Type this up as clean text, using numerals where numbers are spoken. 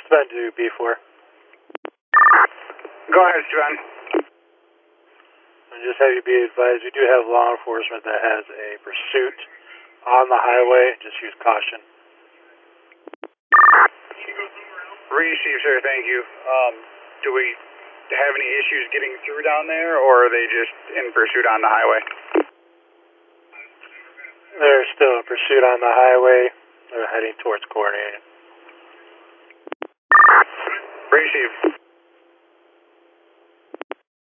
Sven to B4. Go ahead, Sven. And just have you be advised, we do have law enforcement that has a pursuit on the highway. Just use caution. Receive, sir. Thank you. Do we have any issues getting through down there, or are they just in pursuit on the highway? They're still in pursuit on the highway. They're heading towards Corning. Receive.